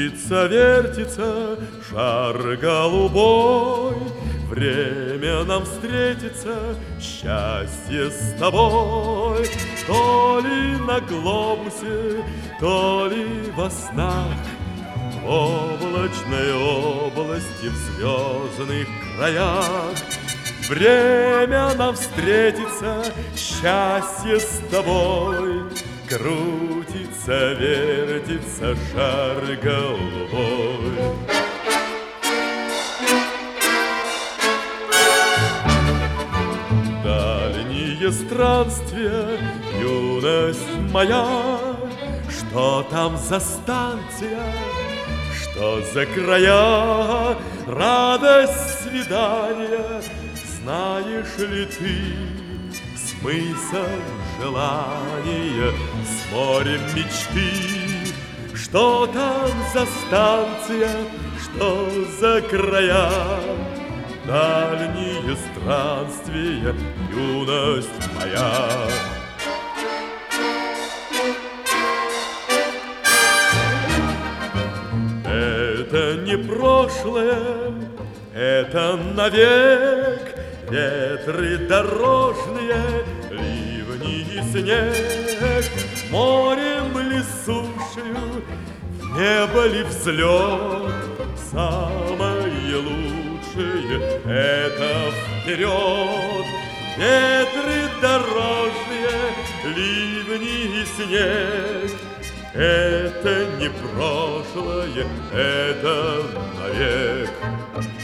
Крутится, вертится шар голубой, время нам встретится, счастье с тобой. То ли на глобусе, то ли во снах, в облачной области, в звездных краях. Время нам встретится, счастье с тобой. Крутится, вертится шар голубой. Дальние странствия, юность моя, что там за станция, что за края, радость свидания, знаешь ли ты смысл желания с морем мечты? Что там за станция, что за края, дальние странствия, юность моя. Это не прошлое, это навек. Ветры дорожные, ливни и снег, морем ли сушью, в небо ли взлет, самое лучшее — это вперед. Ветры дорожные, ливни и снег — это не прошлое, это навек.